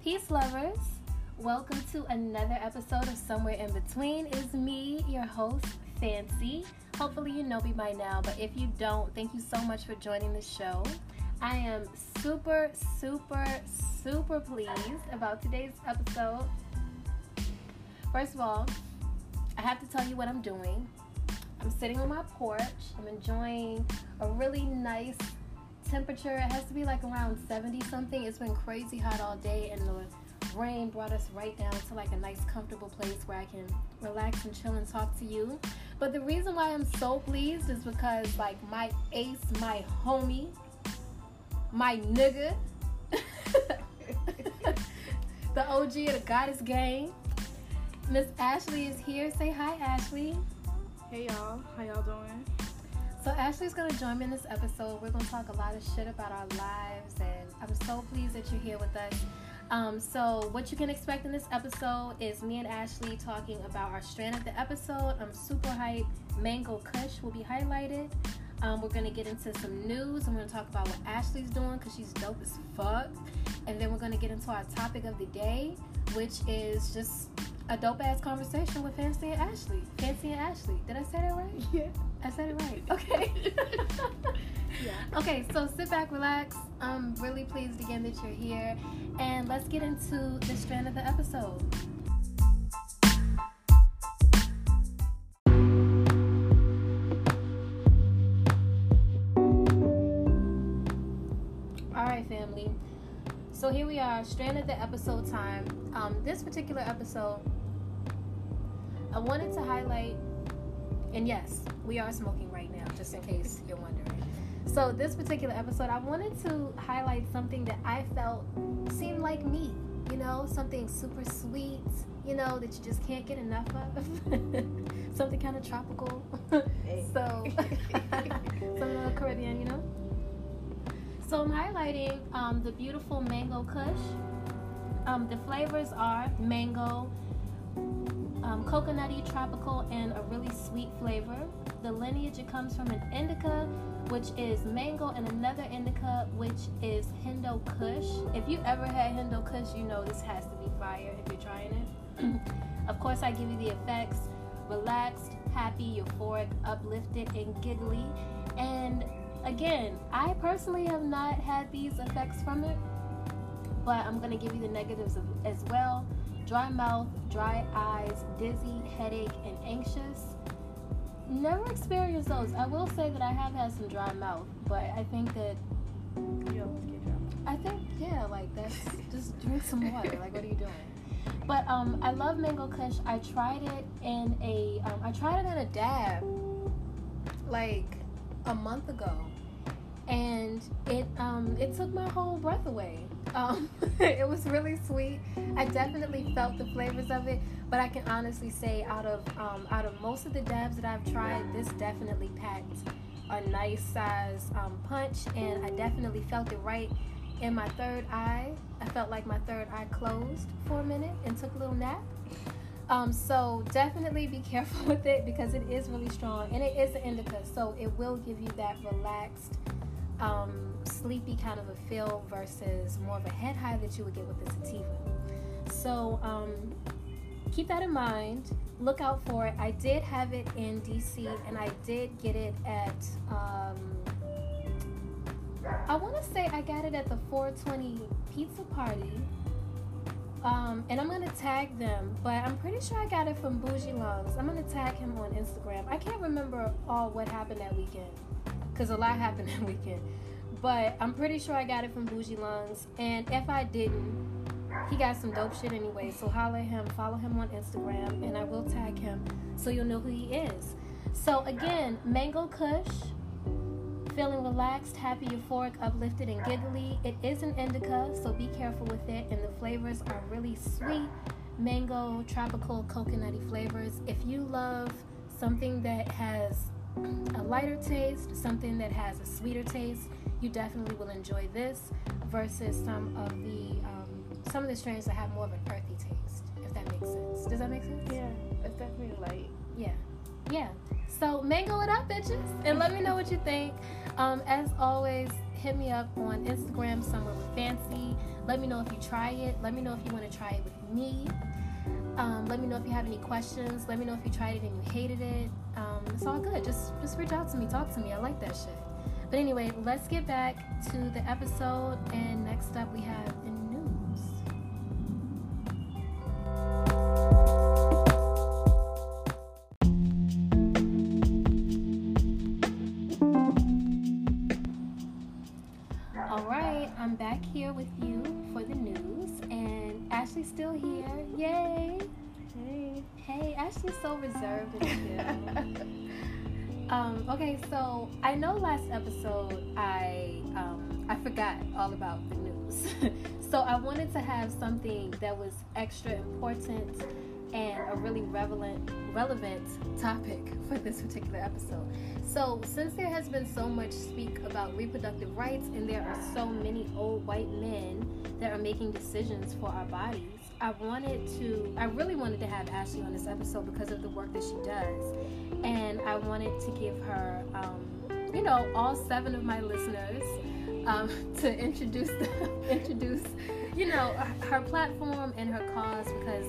Peace lovers, welcome to another episode of Somewhere in Between. It's me, your host, Fancy. Hopefully you know me by now, but if you don't, thank you so much for joining the show. I am super pleased about today's episode. First of all, I have to tell you what I'm doing. I'm sitting on my porch. I'm enjoying a really nice temperature. It has to be like around 70 something. It's been crazy hot all day, and the rain brought us right down to like a nice comfortable place where I can relax and chill and talk to you. But the reason why I'm so pleased is because like my ace, my homie, my nigga, the OG of the Goddess Gang, Miss Ashley is here. Say hi, Ashley. Hey y'all, how y'all doing? So Ashley's going to join me in this episode. We're going to talk a lot of shit about our lives, and I'm so pleased that you're here with us. So what you can expect in this episode is me and Ashley talking about our strand of the episode. I'm super hyped. Mango Kush will be highlighted. We're going to get into some news. I'm going to talk about what Ashley's doing because she's dope as fuck. And then we're going to get into our topic of the day, which is just a dope-ass conversation with Fancy and Ashley. Fancy and Ashley. Did I say that right? Yeah. I said it right. Okay. Yeah. Okay, so sit back, relax. I'm really pleased again that you're here. And let's get into the strand of the episode. Alright, family. So here we are, strand of the episode time. This particular episode, I wanted to highlight, and yes, we are smoking right now, just in case you're wondering. So this particular episode, I wanted to highlight something that I felt seemed like me, you know, something super sweet, you know, that you just can't get enough of. Something kind of tropical. So, some little Caribbean, you know. So I'm highlighting the beautiful Mango Kush. The flavors are mango, coconutty, tropical, and a really sweet flavor. The lineage, it comes from an indica, which is mango, and another indica, which is Hindo Kush. If you ever had Hindo Kush, you know this has to be fire if you're trying it. Of course, I give you the effects: relaxed, happy, euphoric, uplifted, and giggly. And again, I personally have not had these effects from it, but I'm going to give you the negatives as well. Dry mouth, dry eyes, dizzy, headache, and anxious. Never experienced those. I will say that I have had some dry mouth, but I think that You always get dry. I think, yeah, like that's just drink some water. Like, what are you doing? But I love Mango Kush. I tried it in a dab like a month ago, and it took my whole breath away. It was really sweet. I definitely felt the flavors of it, but I can honestly say out of most of the dabs that I've tried, this definitely packed a nice size punch, and I definitely felt it right in my third eye. I felt like my third eye closed for a minute and took a little nap. So definitely be careful with it because it is really strong, and it is an indica, so it will give you that relaxed, sleepy kind of a feel versus more of a head high that you would get with the sativa. So keep that in mind. Look out for it. I did have it in DC, and I did get it at I want to say I got it at the 420 pizza party. And I'm going to tag them, but I'm pretty sure I got it from Bougie Lungs. I'm going to tag him on Instagram. I can't remember all what happened that weekend, because a lot happened that weekend. But I'm pretty sure I got it from Bougie Lungs. And if I didn't, he got some dope shit anyway. So holler at him, follow him on Instagram, and I will tag him so you'll know who he is. So again, Mango Kush. Feeling relaxed, happy, euphoric, uplifted, and giggly. It is an indica, so be careful with it. And the flavors are really sweet, mango, tropical, coconutty flavors. If you love something that has a lighter taste, something that has a sweeter taste, you definitely will enjoy this versus some of the strains that have more of an earthy taste, if that makes sense. Does that make sense? Yeah, it's definitely light. Yeah. So mango it up, bitches, and let me know what you think. As always, hit me up on Instagram, Somewhere with Fancy. Let me know if you try it. Let me know if you want to try it with me. Let me know if you have any questions. Let me know if you tried it and you hated it. It's all good. Just reach out to me. Talk to me. I like that shit. But anyway, let's get back to the episode. And next up, we have the news. All right, I'm back here with you for the news. And Ashley's still here. Yay! Hey, Ashley's so reserved in here. Okay, so I know last episode I forgot all about the news. So I wanted to have something that was extra important and a really relevant topic for this particular episode. So since there has been so much speak about reproductive rights and there are so many old white men that are making decisions for our bodies, I really wanted to have Ashley on this episode because of the work that she does. And I wanted to give her, all 7 of my listeners to introduce, her platform and her cause, because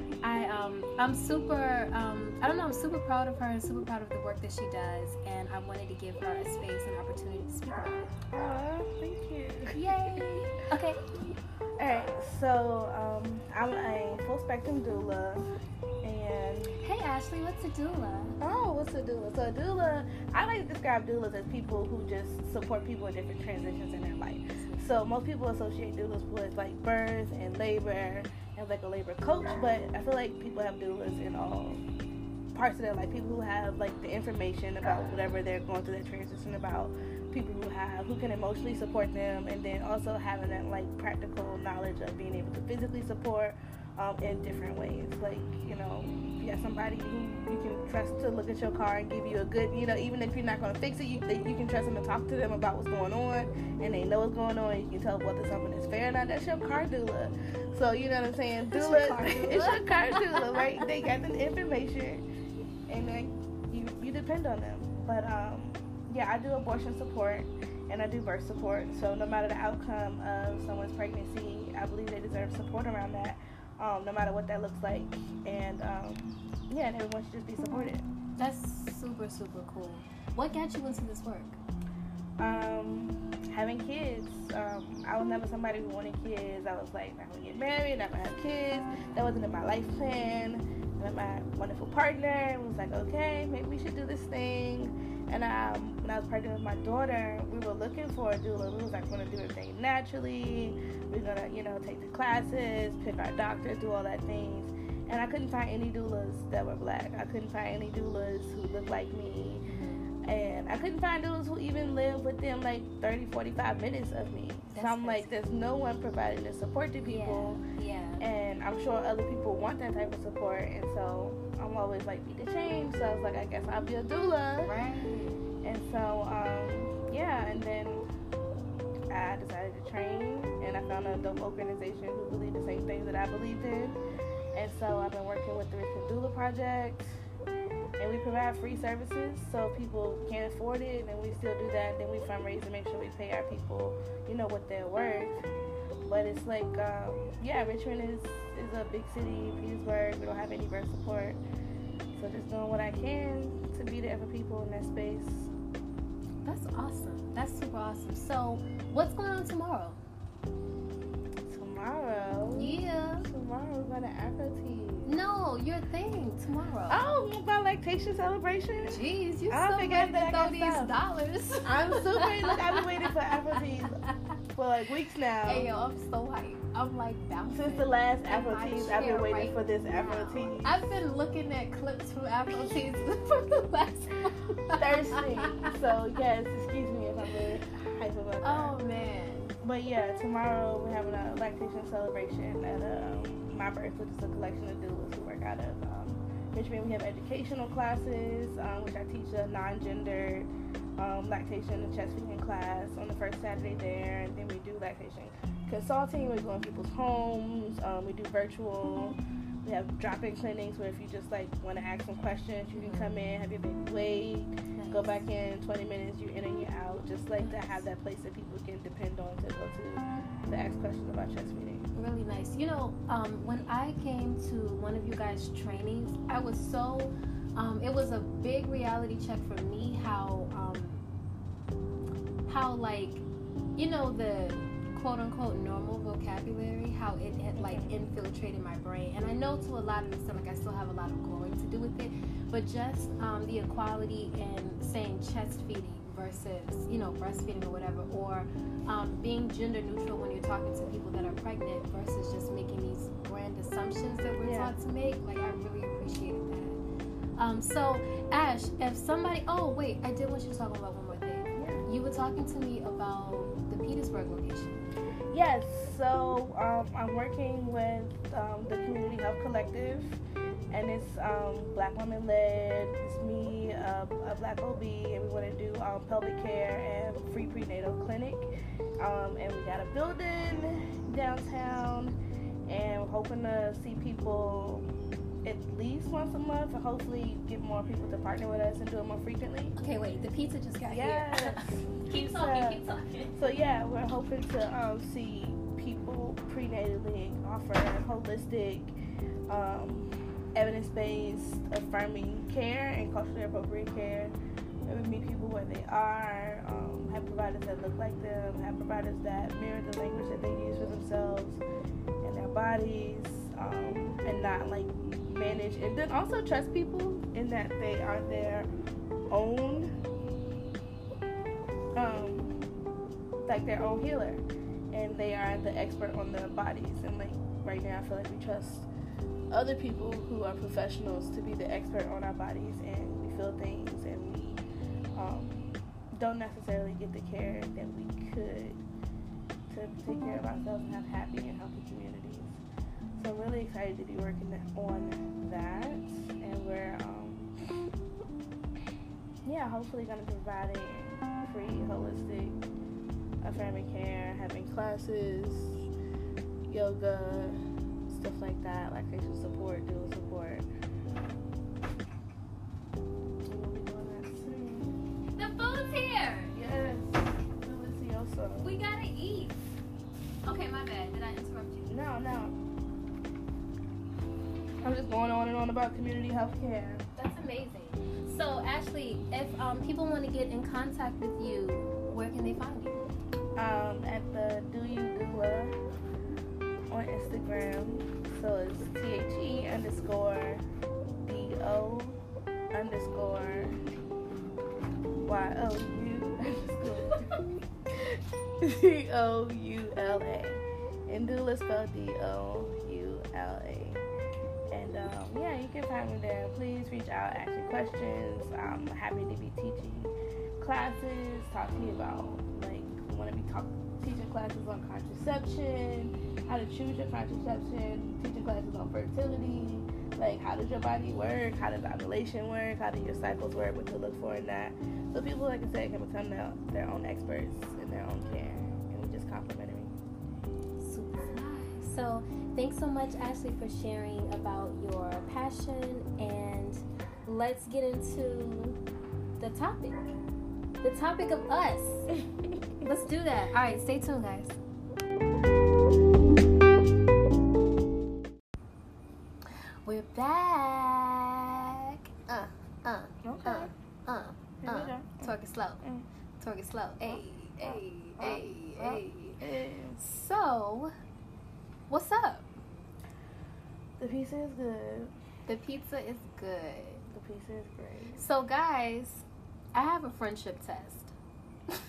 I'm super proud of her and super proud of the work that she does, and I wanted to give her a space and opportunity to speak about it. Thank you. Yay! Okay. Alright, so I'm a full spectrum doula, and hey Ashley, what's a doula? Oh, what's a doula? So a doula, I like to describe doulas as people who just support people in different transitions in their life. So most people associate doulas with like birth and labor and like a labor coach, but I feel like people have doulas in all parts of their life. People who have like the information about whatever they're going through their transition about, people who can emotionally support them, and then also having that like practical knowledge of being able to physically support in different ways. Like, you got somebody who you can trust to look at your car and give you a good, even if you're not going to fix it, you can trust them to talk to them about what's going on, and they know what's going on. You can tell whether something is fair or not. That's your car doula. So, you know what I'm saying? Doula, it's your car doula, right? They got the information, and then you depend on them. But, I do abortion support, and I do birth support. So no matter the outcome of someone's pregnancy, I believe they deserve support around that, no matter what that looks like. And, and everyone should just be supported. That's super, super cool. What got you into this work? Having kids. I was never somebody who wanted kids. I was like, not going to get married, not going to have kids. That wasn't in my life plan. I met my wonderful partner and was like, okay, maybe we should do this thing. And when I was pregnant with my daughter, we were looking for a doula. We was like, going to do everything naturally. We're going to, take the classes, pick our doctor, do all that things. And I couldn't find any doulas that were black. I couldn't find any doulas who looked like me. And I couldn't find doulas who even lived within like 30, 45 minutes of me. So I'm like, there's no one providing the support to people. Yeah. And I'm sure other people want that type of support. And so I'm always like, be the change. So I was like, I guess I'll be a doula. Right. And so, and then I decided to train. And I found a dope organization who believed the same things that I believed in. And so I've been working with the Richmond Doula Project. And we provide free services, so if people can't afford it, and we still do that. Then we fundraise to make sure we pay our people, what they're worth. But it's like, Richmond is a big city, Petersburg. We don't have any birth support. So just doing what I can to be there for people in that space. That's awesome. That's super awesome. So what's going on tomorrow? Tomorrow? Yeah. Tomorrow we're going to Afro-Tea. No, your thing tomorrow. Oh, my lactation celebration? Jeez, you I so ready to throw these stuff. dollars. I'm super. Look, I've been waiting for Afro-Teas for like weeks now. Hey, yo, I'm so hyped. I'm like bouncing. Since the last Afro-Teas, I've been waiting for this Afro-Tea. I've been looking at clips from Afro-Teas for the last month. Thirsty. So, yes, excuse me if I'm really hype about that. Oh, man. But yeah, tomorrow we're having a lactation celebration at My Birth, which is a collection of doulas who work out of Richmond. We have educational classes, which I teach a non-gendered lactation and chest feeding class on the first Saturday there. And then we do lactation consulting. We go in people's homes. We do virtual. We have drop-in clinics where if you just like want to ask some questions, you can come in, have your baby weighed, go back in 20 minutes, you're in and you're out. Just like to have that place that people can depend on to go to ask questions about chest feeding. Really nice. You know, when I came to one of you guys' trainings, I was so, it was a big reality check for me how like, you know, the quote unquote normal vocabulary, how it had like infiltrated my brain. And I know to a lot of extent, like I still have a lot of growing to do with it, but just the equality in saying chest feeding versus, you know, breastfeeding or whatever, or being gender neutral when you're talking to people that are pregnant versus just making these grand assumptions that we're taught to make. Like, I really appreciated that. So, Ash, if somebody, oh wait, I did want you to talk about one more thing. Yeah. You were talking to me about the Petersburg location. Yes, so I'm working with the Community Health Collective, and it's Black women led. It's me, a Black OB, and we want to do pelvic care and free prenatal clinic. And we got a building downtown, and we're hoping to see people at least once a month, and hopefully get more people to partner with us and do it more frequently. Okay, wait, the pizza just got here. keep talking. So yeah, we're hoping to see people prenatally offer holistic, evidence-based, affirming care and culturally appropriate care. And we meet people where they are, have providers that look like them, have providers that mirror the language that they use for themselves and their bodies, and not like manage, and then also trust people in that they are their own, like their own healer, and they are the expert on their bodies. And like right now, I feel like we trust other people who are professionals to be the expert on our bodies, and we feel things, and we don't necessarily get the care that we could to take care of ourselves and have happy and healthy communities. So I'm really excited to be working on that, and we're hopefully going to be providing free, holistic, affirming care, having classes, yoga, stuff like that, lactation support, dual support. And we'll be doing that soon. The food's here! Yes, delicioso. We gotta eat. Okay, my bad. Did I interrupt you? No. I'm just going on and on about community health care. That's amazing. So, Ashley, if people want to get in contact with you, where can they find you? At the Do You Doula on Instagram. So it's THE_DOU_YOU_DOULA. And doula spelled DOULA. And you can find me there. Please reach out, ask your questions. I'm happy to be teaching classes, talk to you about we want to be teaching classes on contraception, how to choose your contraception, teaching classes on fertility, like how does your body work, how does ovulation work, how do your cycles work, what to look for in that. So people, like I said, can become their own experts in their own care, and we just complimentary. Super nice. So thanks so much, Ashley, for sharing about your passion, and let's get into the topic. The topic of us. Let's do that. All right, stay tuned, guys. We're back. Talk it slow. Talk it slow. Hey. So, what's up? The pizza is good. The pizza is good. The pizza is great. So, guys, I have a friendship test.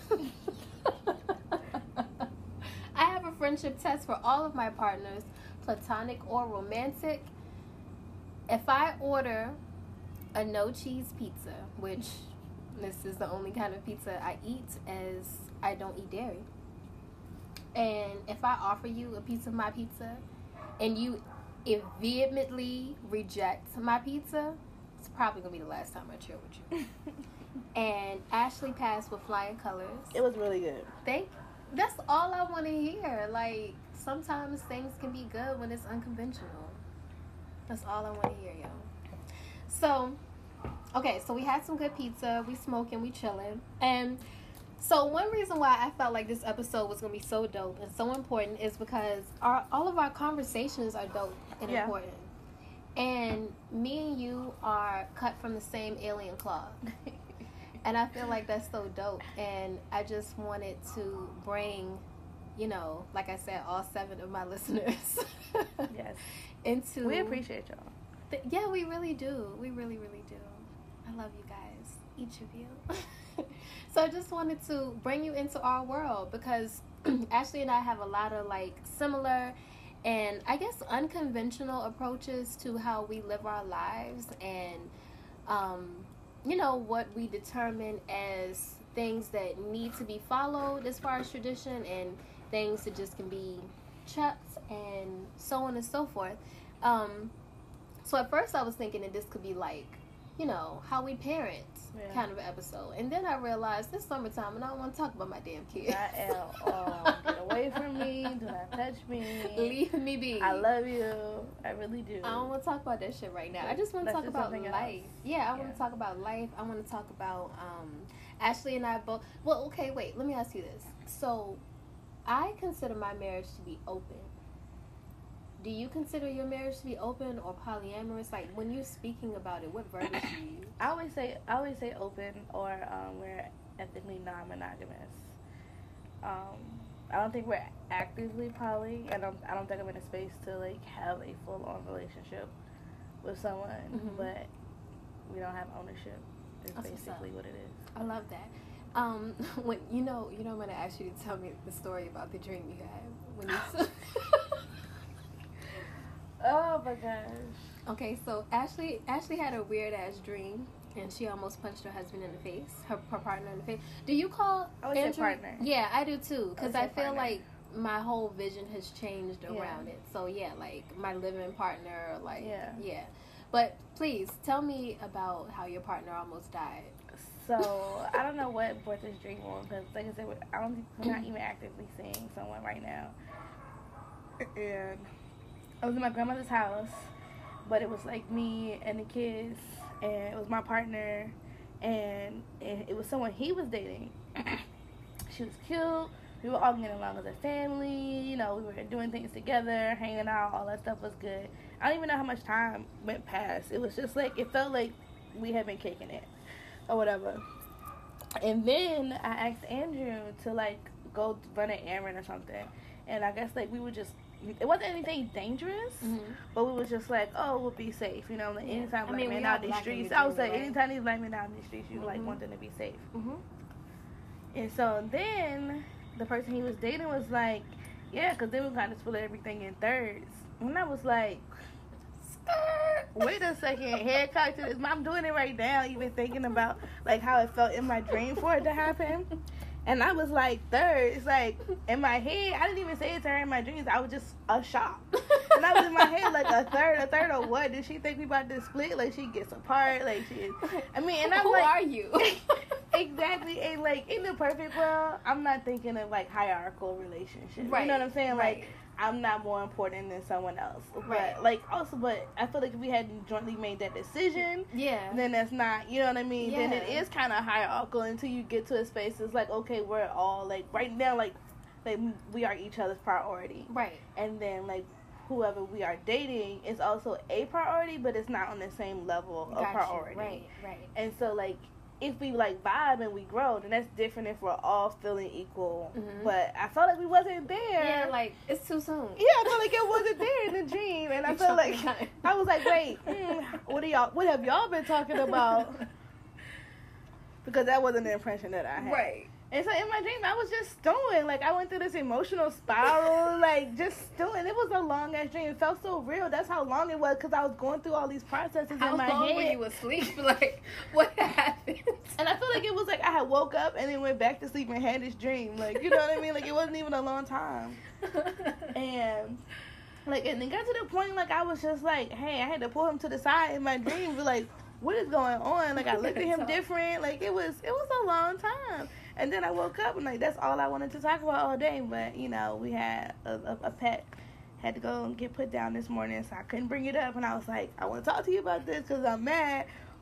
I have a friendship test for all of my partners, platonic or romantic. If I order a no cheese pizza, which this is the only kind of pizza I eat, as I don't eat dairy, and if I offer you a piece of my pizza and you vehemently reject my pizza, it's probably gonna be the last time I chill with you. And Ashley passed with flying colors. It was really good. That's all I want to hear. Like, sometimes things can be good when it's unconventional. That's all I want to hear, y'all. So, Okay, so we had some good pizza. We smoking, we chilling. And so one reason why I felt like this episode was going to be so dope and so important is because all of our conversations are dope and important. And me and you are cut from the same alien cloth. And I feel like that's so dope. And I just wanted to bring, you know, like I said, all 7 of my listeners Yes. into... We appreciate y'all. Yeah, we really do. We really, really do. I love you guys, each of you. So I just wanted to bring you into our world because Ashley and I have a lot of like similar and I guess unconventional approaches to how we live our lives and you know, what we determine as things that need to be followed as far as tradition and things that just can be chucked and so on and so forth. So at first I was thinking that this could be like, you know, how we parent kind of an episode. And then I realized it's summertime and I don't want to talk about my damn kid. Not at all. Get away from me. Do not touch me. Leave me be. I love you. I really do. I don't want to talk about that shit right now. I just want to talk about life. Else. Yeah, I want to talk about life. I want to talk about Ashley and I both. Well, okay, wait. Let me ask you this. So I consider my marriage to be open. Do you consider your marriage to be open or polyamorous? Like when you're speaking about it, what verbiage do you use? I always say open or we're ethically non-monogamous. I don't think we're actively poly. I don't think I'm in a space to like have a full-on relationship with someone, but we don't have ownership. Is basically what it is. I love that. When you know, I'm gonna ask you to tell me the story about the dream you had when you. Oh my gosh. Okay, so Ashley had a weird ass dream, and she almost punched her husband in the face, her partner in the face. Do you call Andrew? Partner? Yeah, I do too, because I feel partner. like my whole vision has changed around it. So yeah, like my living partner, like yeah. But please tell me about how your partner almost died. So I don't know what brought this dream on, because like I said, I'm not even actively seeing someone right now, and I was in my grandmother's house, but it was like me and the kids, and it was my partner, and it was someone he was dating. She was cute. We were all getting along as a family. You know, we were doing things together, hanging out. All that stuff was good. I don't even know how much time went past. It was just like, it felt like we had been kicking it or whatever. And then I asked Andrew to like go run an errand or something, and I guess like we were just. It wasn't anything dangerous, but we was just like, oh, we'll be safe. You know, like anytime black men out in the streets, I would say anytime these black men out in the streets, you like want them to be safe. And so then the person he was dating was like, yeah, because they were kind of split everything in thirds. And I was like, wait a second, head cocked to this. I'm doing it right now, even thinking about like how it felt in my dream for it to happen. And I was like, third. It's like, in my head, I didn't even say it to her in my dreams. I was just shocked. And I was in my head like, a third of what? Did she think we about to split? Like, she gets apart? Like, she is. I mean, and I'm Who like. Who are you? Exactly. And, like, in the perfect world, I'm not thinking of, like, hierarchical relationships. Right. You know what I'm saying? Right. Like, I'm not more important than someone else. Right. But, like, also, but I feel like if we hadn't jointly made that decision, then that's not, you know what I mean? Yeah. Then it is kind of hierarchical until you get to a space it's like, okay, we're all, like, right now, like we are each other's priority. Right. And then, like, whoever we are dating is also a priority, but it's not on the same level of priority. Right. And so, like, if we like vibe and we grow, then that's different if we're all feeling equal. But I felt like we wasn't there. Yeah, like it's too soon. Yeah, I felt like it wasn't there in the dream, and I felt like I was like, wait, what have y'all been talking about? Because that wasn't the impression that I had. Right. And so in my dream, I was just stewing. Like, I went through this emotional spiral, like, just stewing. It was a long-ass dream. It felt so real. That's how long it was, because I was going through all these processes in my head. How long were you asleep? Like, what happened? And I feel like it was like I had woke up and then went back to sleep and had this dream. Like, you know what I mean? Like, it wasn't even a long time. And, like, and it got to the point, like, I was just like, hey, I had to pull him to the side in my dream. But, like, what is going on? Like, I looked at him different. Like, it was a long time. And then I woke up and, like, that's all I wanted to talk about all day. But, you know, we had a pet had to go and get put down this morning, so I couldn't bring it up. And I was like, I want to talk to you about this because I'm mad.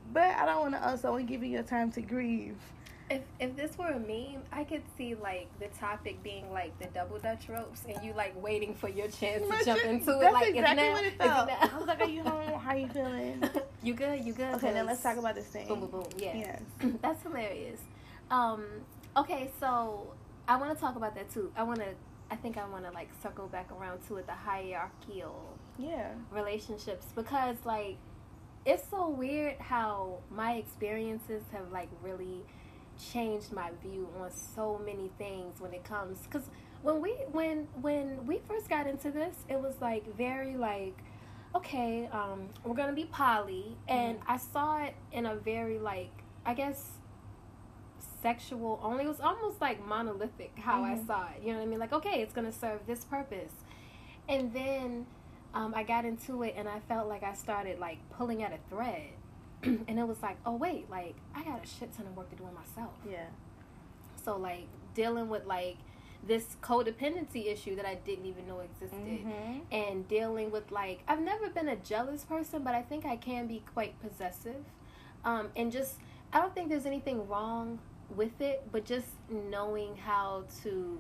but I don't want to also give you your time to grieve. If this were a meme, I could see like the topic being like the double Dutch ropes, and you like waiting for your chance to jump into it. That's Like exactly is what it felt. I was like, "Are you home? How you feeling? You good? You good?" Okay, then let's talk about this thing. Boom, boom, boom. Yeah, Yes. That's hilarious. Okay, so I want to talk about that too. I think I want to like circle back around to it, the hierarchical relationships, because like it's so weird how my experiences have like really changed my view on so many things when it comes, because when we first got into this, it was like very like, okay, we're gonna be poly, and I saw it in a very like, I guess, sexual only. It was almost like monolithic how I saw it, you know what I mean, like, okay, it's gonna serve this purpose. And then I got into it and I felt like I started like pulling at a thread. And it was like, oh wait, like I got a shit ton of work to do on myself. Yeah. So like dealing with like this codependency issue that I didn't even know existed, and dealing with like, I've never been a jealous person, but I think I can be quite possessive, and just, I don't think there's anything wrong with it, but just knowing how to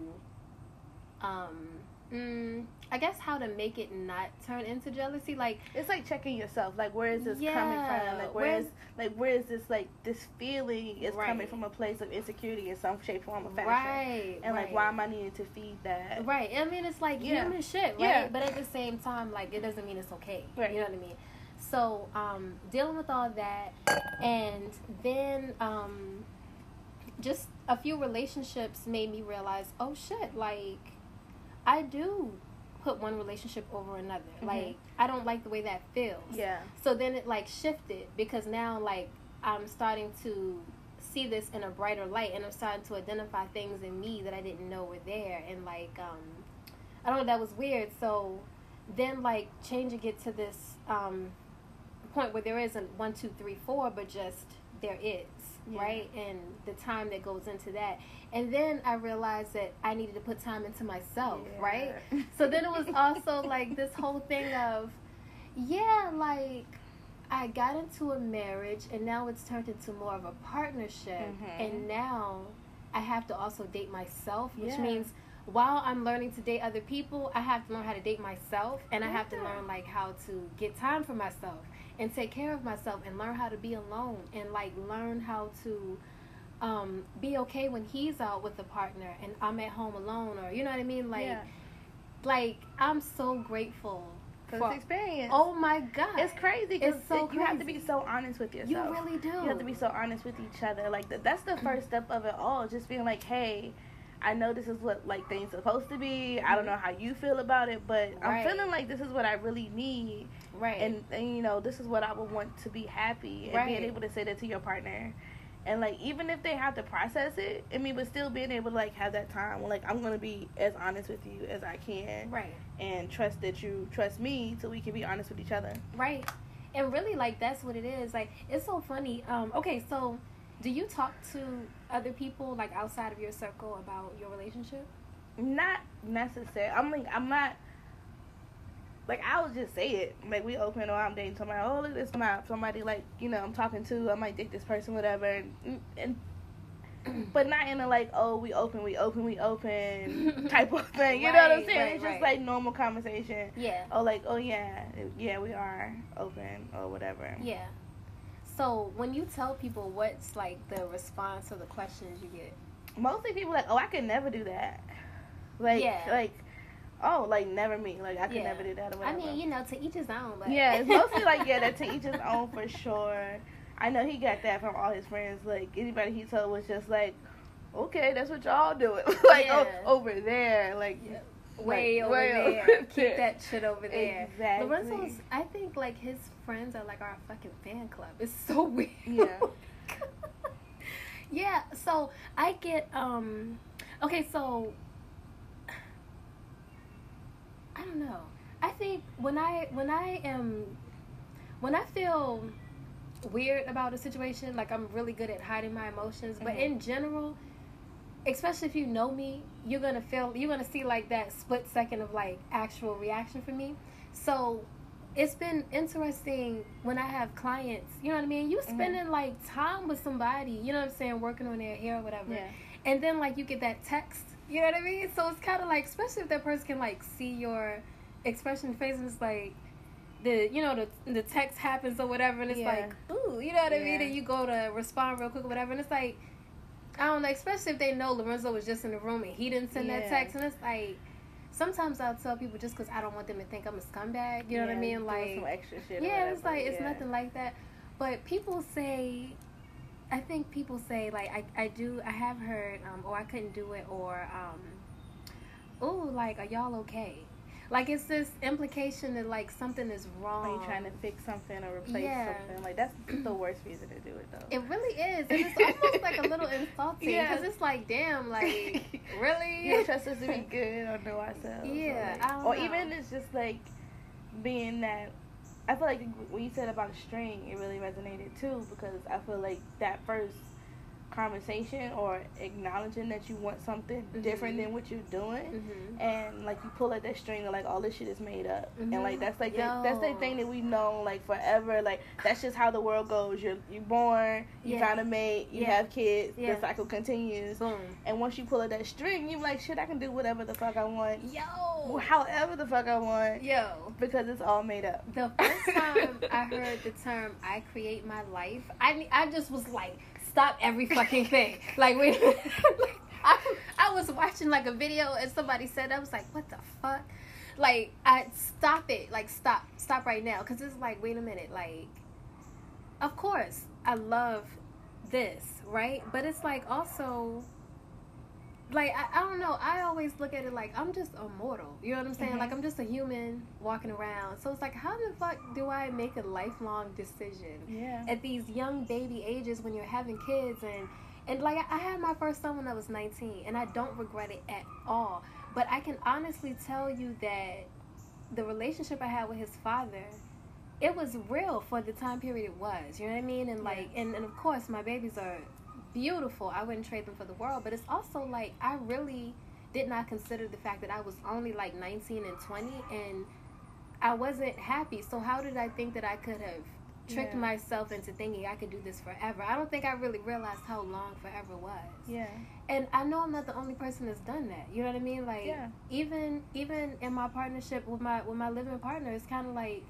I guess how to make it not turn into jealousy. Like, it's like checking yourself, like, where is this coming from? Like, where is this, like, this feeling is coming from a place of insecurity in some shape, form, or fashion. And like, why am I needing to feed that? Right. I mean, it's like human shit, right? Yeah. But at the same time, like, it doesn't mean it's okay. Right. You know what I mean? So dealing with all that, and then just a few relationships made me realize, oh shit, like, I do put one relationship over another. Like, I don't like the way that feels. Yeah. So then it like shifted, because now like I'm starting to see this in a brighter light, and I'm starting to identify things in me that I didn't know were there. And like I don't know, that was weird. So then like changing it to this point where there isn't 1, 2, 3, 4, but just there is. Right? And the time that goes into that. And then I realized that I needed to put time into myself, right? So then it was also like this whole thing of, like, I got into a marriage, and now it's turned into more of a partnership. And now I have to also date myself, which means while I'm learning to date other people, I have to learn how to date myself, and I have to learn like how to get time for myself and take care of myself, and learn how to be alone, and like learn how to be okay when he's out with a partner and I'm at home alone, or you know what I mean, like like I'm so grateful for this experience. Oh my god, it's crazy. It's so crazy. You have to be so honest with yourself. You really do. You have to be so honest with each other. Like that's the first step of it all. Just being like, hey, I know this is what like things are supposed to be. I don't know how you feel about it, but I'm feeling like this is what I really need. Right. And you know, this is what I would want to be happy, and being able to say that to your partner. And like, even if they have to process it, I mean, but still being able to like have that time when like I'm gonna be as honest with you as I can. Right. And trust that you trust me, so we can be honest with each other. Right. And really, like, that's what it is. Like, it's so funny. Okay, so do you talk to other people, like, outside of your circle about your relationship? Not necessarily. I'm not, like, I would just say it. Like, we open, or I'm dating somebody, oh, look, this is somebody, like, you know, I'm talking to, I might date this person, whatever. And but not in a, like, oh, we open type of thing. You know what I'm saying? It's just, like, normal conversation. Yeah. Oh, like, oh, yeah, we are open, or whatever. Yeah. So when you tell people, what's like the response or the questions you get? Mostly people like, oh, I could never do that. Like, oh, like never me. Like I could never do that or whatever. I mean, you know, to each his own. But yeah, it's mostly like that to each his own for sure. I know he got that from all his friends. Like anybody he told was just like, okay, that's what y'all doing. Like over there, like. Way over there. Keep that shit over there. Exactly. Lorenzo's, I think, like, his friends are, like, our fucking fan club. It's so weird. Yeah. Yeah, so I get, okay, so, I don't know. I think when I feel weird about a situation, like, I'm really good at hiding my emotions, but in general, especially if you know me, you're gonna see like that split second of like actual reaction from me. So it's been interesting when I have clients, you know what I mean? You spending like time with somebody, you know what I'm saying, working on their hair or whatever. Yeah. And then like you get that text, you know what I mean? So it's kind of like, especially if that person can like see your expression in the face, and it's like the text happens or whatever, and it's like, ooh, you know what I mean? And you go to respond real quick or whatever, and it's like, I don't know, especially if they know Lorenzo was just in the room and he didn't send that text, and it's like, sometimes I'll tell people just because I don't want them to think I'm a scumbag, you know what I mean? Like, some extra shit. Yeah, it's like, it's nothing like that. But people say, I think people say, like, I have heard, or I couldn't do it, or, oh, like, are y'all okay? Like, it's this implication that, like, something is wrong. Are you trying to fix something or replace something? Like, that's the worst reason to do it, though. It really is. And it's almost, like, a little insulting. Because it's like, damn, like, really? You don't trust us to be good or know ourselves. Yeah, like, I don't or know. even it's just, like, being that... I feel like when you said about a string, it really resonated, too. Because I feel like that first conversation or acknowledging that you want something different than what you're doing, and like you pull at that string and like all this shit is made up, and like that's like that's the thing that we know like forever, like that's just how the world goes. You're born, you find a mate, you have kids, the cycle continues. Boom. And once you pull at that string, you're like, shit, I can do whatever the fuck I want, however the fuck I want, because it's all made up. The first time I heard the term "I create my life," I just was like, stop every fucking thing. Like, wait a minute. I was watching, like, a video, and somebody said, I was like, what the fuck? Like, stop it. Like, stop right now. Because it's like, wait a minute. Like, of course, I love this, right? But it's like, also, like, I don't know. I always look at it like, I'm just a mortal. You know what I'm saying? Like, I'm just a human walking around. So it's like, how the fuck do I make a lifelong decision at these young baby ages when you're having kids? And like, I had my first son when I was 19, and I don't regret it at all. But I can honestly tell you that the relationship I had with his father, it was real for the time period it was. You know what I mean? And like, and of course, my babies are beautiful. I wouldn't trade them for the world. But it's also like, I really did not consider the fact that I was only like 19 and 20, and I wasn't happy. So how did I think that I could have tricked myself into thinking I could do this forever? I don't think I really realized how long forever was. Yeah. And I know I'm not the only person that's done that. You know what I mean? Like, even in my partnership with my living partner, it's kind of like,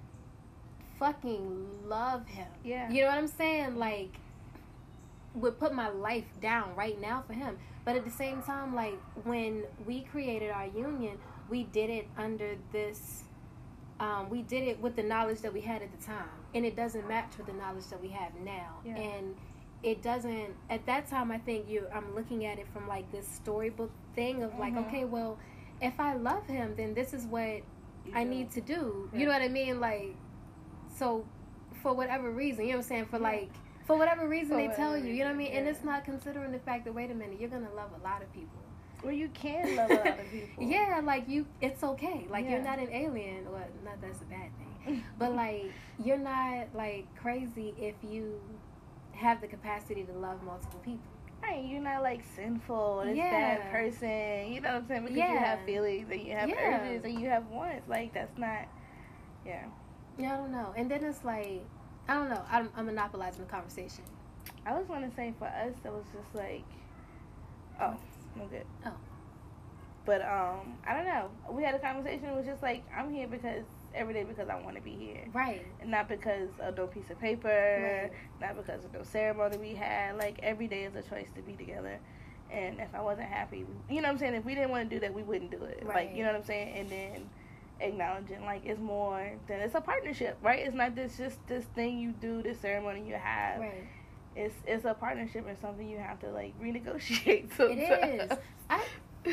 fucking love him. Yeah. You know what I'm saying? Like, would put my life down right now for him. But at the same time, like, when we created our union, we did it under this, we did it with the knowledge that we had at the time. And it doesn't match with the knowledge that we have now. Yeah. And it doesn't, at that time, I think I'm looking at it from, like, this storybook thing of, like, okay, well, if I love him, then this is what I need to do. You know what I mean? Like, so, for whatever reason, you know what I'm saying? For, like, for whatever reason they tell you, you know what I mean? And it's not considering the fact that, wait a minute, you're going to love a lot of people. Well, you can love a lot of people. Yeah, like, it's okay. Like, you're not an alien. Well, not that's a bad thing. But, like, you're not, like, crazy if you have the capacity to love multiple people. Right, you're not, like, sinful, this bad person, you know what I'm saying? Because you have feelings and you have urges and you have wants. Like, that's not, Yeah, I don't know. And then it's like, I don't know. I'm monopolizing the conversation. I was going to say for us, it was just like, oh, no good. Oh. But, I don't know. We had a conversation. It was just like, I'm here every day because I want to be here. Right. And not because of no piece of paper. Right. Not because of no ceremony we had. Like, every day is a choice to be together. And if I wasn't happy, you know what I'm saying? If we didn't want to do that, we wouldn't do it. Right. Like, you know what I'm saying? And then acknowledging, like, it's more than, it's a partnership, right? It's not just this thing you do, this ceremony you have. Right. It's a partnership and something you have to, like, renegotiate sometimes. It is.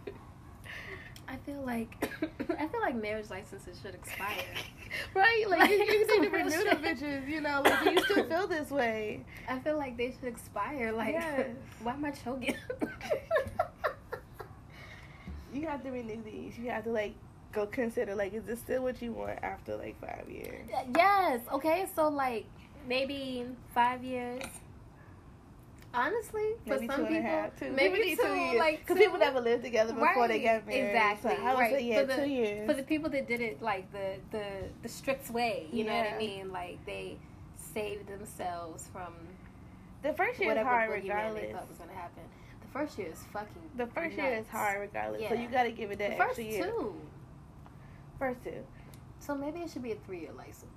I feel like marriage licenses should expire. Right? Like, you need to renew them bitches, you know? Like, do you still feel this way? I feel like they should expire. Like, why am I choking? You have to renew these. You have to, like, go consider, like, is this still what you want after, like, 5 years? Yes. Okay, so, like, maybe 5 years. Honestly, for maybe some 2 and a people, half, two. maybe need 2 years. like because two. people never lived together before they got married. Exactly. So I would say, yeah, 2 years. For the people that did it like the strict way, you know what I mean? Like they saved themselves from the first year is hard regardless. They thought was gonna happen. The first year is fucking. The first year is hard regardless. Yeah. So you got to give it that extra year. First two. So maybe it should be a 3-year license.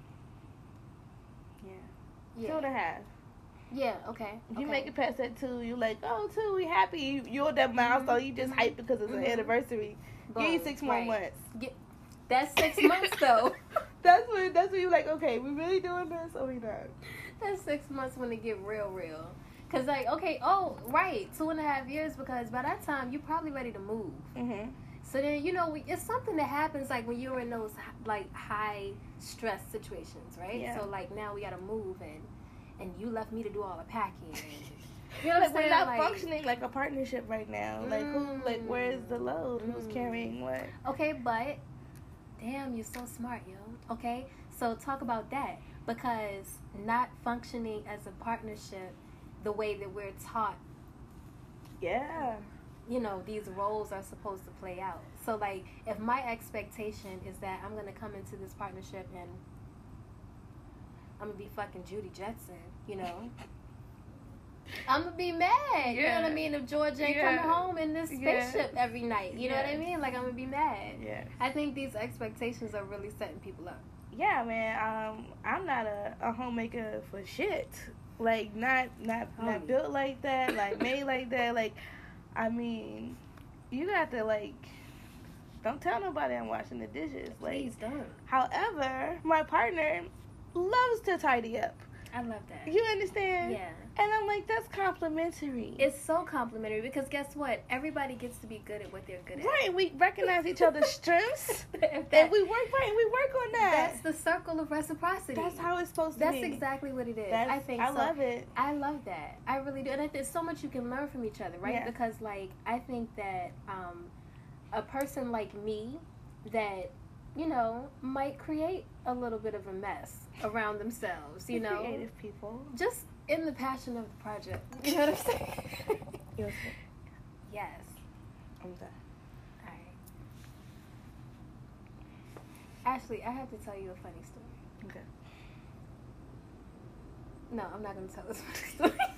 Yeah. 2 and a half. Yeah, okay. You make it past that 2, you like, oh, 2, we happy. You're that milestone. You just hype because it's an anniversary. Boom. Give you 6 more months. That's 6 months though. That's when you like, okay, we really doing this or we not? That's 6 months when it get real. Cause like, okay, 2.5 years, because by that time you're probably ready to move. Mm-hmm. So then, you know, it's something that happens like when you're in those like high stress situations, right? Yeah. So like now we gotta move and you left me to do all the packing. And, you know what I'm We're saying? not functioning like a partnership right now. Like where's the load? Who's carrying what? Okay, but damn, you're so smart, yo. Okay, so talk about that, because not functioning as a partnership the way that we're taught. Yeah. You know, these roles are supposed to play out. So like, if my expectation is that I'm gonna come into this partnership and I'm gonna be fucking Judy Jetson, you know, I'm gonna be mad. Yeah. You know what I mean? If George ain't coming home in this spaceship every night, you know what I mean? Like, I'm gonna be mad. Yeah. I think these expectations are really setting people up. Yeah, man. I'm not a homemaker for shit. Like, not built like that. Like, made like that. Like, I mean, you got to like. Don't tell nobody I'm washing the dishes. Like, please don't. However, my partner loves to tidy up. I love that. You understand? Yeah. And I'm like, that's complimentary. It's so complimentary, because guess what? Everybody gets to be good at what they're good at. Right. We recognize each other's strengths. And we work on that. That's the circle of reciprocity. That's how it's supposed to be. That's exactly what it is. I love it. I love that. I really do. And there's so much you can learn from each other, right? Yeah. Because, like, I think that a person like me that, you know, might create a little bit of a mess around themselves, you know. Creative people. Just in the passion of the project. You know what I'm saying? Yes. I'm done. All right. Ashley, I have to tell you a funny story. Okay. No, I'm not going to tell this funny story.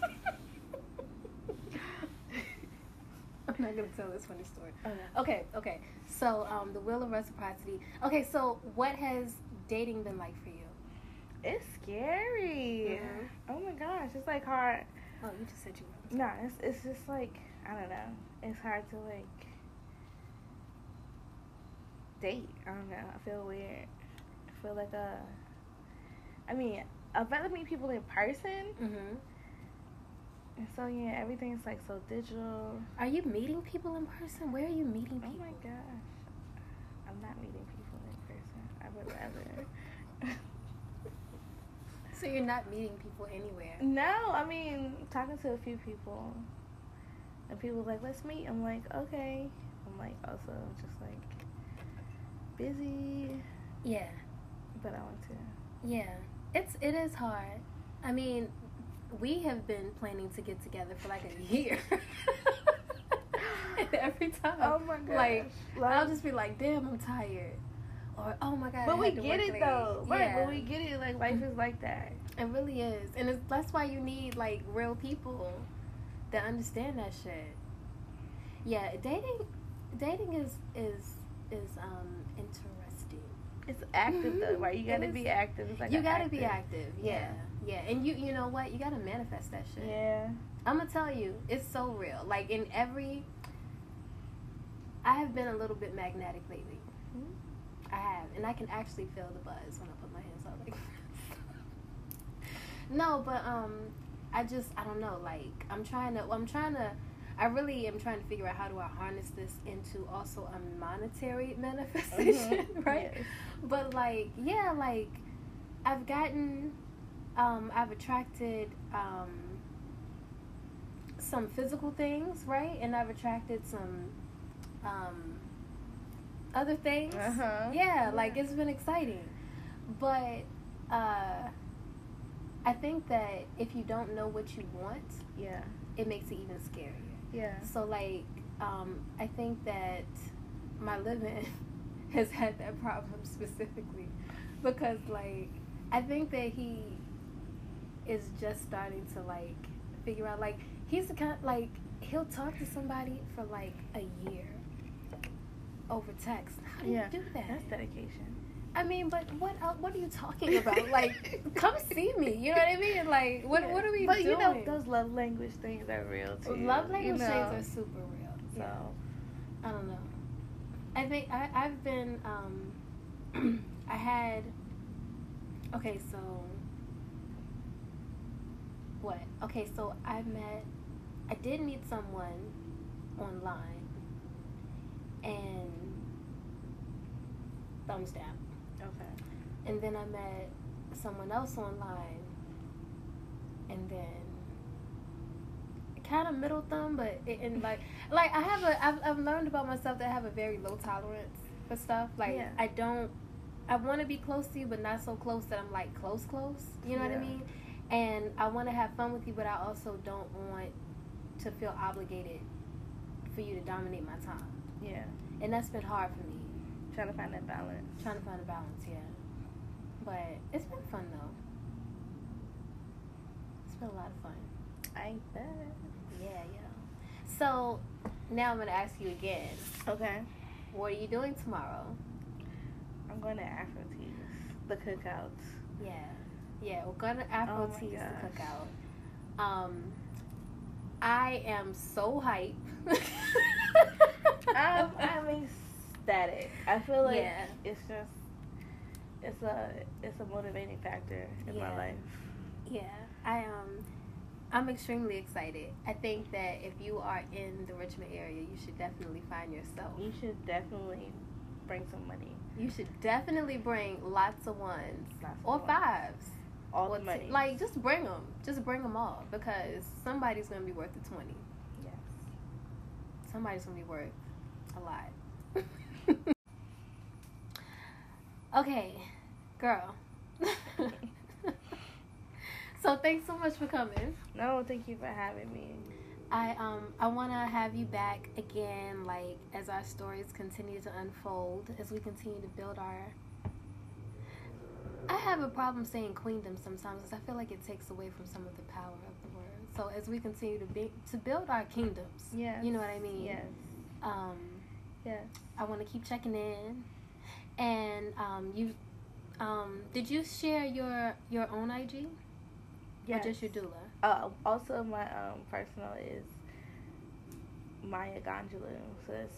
I'm not going to tell this funny story. Okay. So, the wheel of reciprocity. Okay, so what has dating been like for you? It's scary. Mm-hmm. Oh my gosh, it's like hard. Oh, you just said you were. No, it's just like, I don't know. It's hard to like date. I don't know. I feel weird. I feel like I mean, I'd rather meet people in person. Mm-hmm. And so yeah, everything's like so digital. Are you meeting people in person? Where are you meeting people? Oh my gosh, I'm not meeting people in person. I would rather. So you're not meeting people anywhere? No, I mean, talking to a few people. And people like, let's meet. I'm like, okay. I'm like, also just like, busy. Yeah. But I want to. Yeah. It is hard. I mean, we have been planning to get together for like a year. And every time. Oh my gosh. Like, I'll just be like, damn, I'm tired. Or, oh my God. But we get it though. Right, yeah. but we get it. Like, life is like that. It really is. And that's why you need, like, real people that understand that shit. Yeah, dating is interesting. It's active though, right? You gotta be active. It's like you gotta be active. Yeah. And you know what? You gotta manifest that shit. Yeah. I'm gonna tell you, it's so real. Like, I have been a little bit magnetic lately. I have, and I can actually feel the buzz when I put my hands up like this. No, but I don't know, like, I really am trying to figure out how do I harness this into also a monetary manifestation, right? Yes. But like, yeah, like, I've attracted some physical things, right? And I've attracted some other things. Yeah, like, it's been exciting. But I think that if you don't know what you want, Yeah. it makes it even scarier. Yeah. So, like, I think that my living has had that problem specifically because, like, I think that he is just starting to, like, figure out, like, he's the kind, like, he'll talk to somebody for, like, a year over text. How do you do that? That's dedication. I mean, but what are you talking about? Like, come see me. You know what I mean? Like, what are we doing? But you know, those love language things are real too. Love language things are super real. So, yeah. I don't know. I think I've been, I had, okay, so, what? Okay, so I did meet someone online, and thumbs down. Okay. And then I met someone else online, and then kind of middle thumb, but I've learned about myself that I have a very low tolerance for stuff. Like, I want to be close to you, but not so close that I'm like close. You know what I mean? And I want to have fun with you, but I also don't want to feel obligated for you to dominate my time. Yeah. And that's been hard for me. Trying to find a balance, yeah. But it's been fun, though. It's been a lot of fun. I bet. Yeah. So, now I'm going to ask you again. Okay. What are you doing tomorrow? I'm going to Afro Teas, the cookouts. Yeah, we're going to Afro Teas, the cookout. I am so hyped. I'm ecstatic. I feel like it's a motivating factor in my life. Yeah, I'm extremely excited. I think that if you are in the Richmond area, you should definitely find yourself. You should definitely bring some money. You should definitely bring lots of ones or fives. All the money. Like, just bring them. Just bring them all, because somebody's going to be worth the 20. Yes. Somebody's going to be worth a lot. Okay, girl. So thanks so much for coming. No, thank you for having me. I want to have you back again, like, as our stories continue to unfold, as we continue to build our... I have a problem saying queendom sometimes, because I feel like it takes away from some of the power of the word. So as we continue to build our kingdoms, you know what I mean? Yes. Yes. I want to keep checking in. And did you share your own IG? Yes. Or just your doula? Also, my personal is Maya Gonjalo. So it's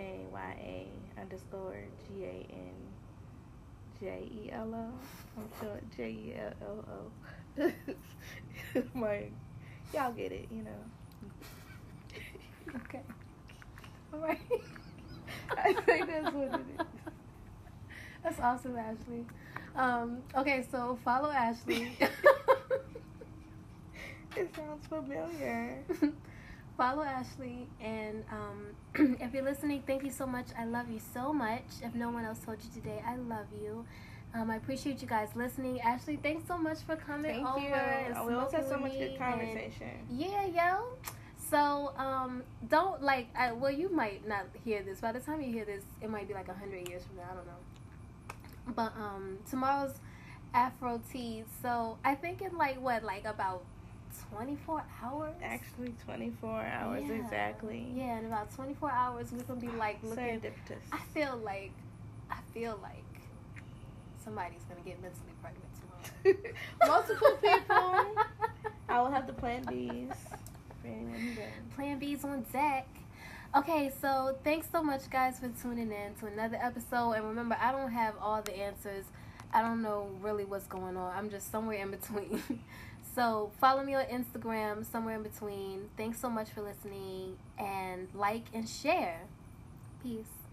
MAYA_GANJELO. I'm sure JELLO. Maya, y'all get it, you know. Okay. All right. I think that's what it is. That's awesome, Ashley. Okay, so follow Ashley. It sounds familiar. Follow Ashley, and if you're listening, thank you so much. I love you so much. If no one else told you today, I love you. I appreciate you guys listening. Ashley, thanks so much for coming over. Thank you. We also had so much good conversation. Yo. So, don't, like, well, you might not hear this. By the time you hear this, it might be like 100 years from now. I don't know. But tomorrow's Afro Teas. So, I think in, like, about 24 hours? Actually, 24 hours, exactly. Yeah, in about 24 hours, we're going to be, like, looking. Serendipitous. I feel like somebody's going to get mentally pregnant tomorrow. Multiple people. I will have the plan Bs. Plan B's on deck. Okay, so thanks so much, guys, for tuning in to another episode. And remember, I don't have all the answers. I don't know really what's going on. I'm just somewhere in between. So follow me on Instagram, somewhere in between. Thanks so much for listening, and like and share. Peace.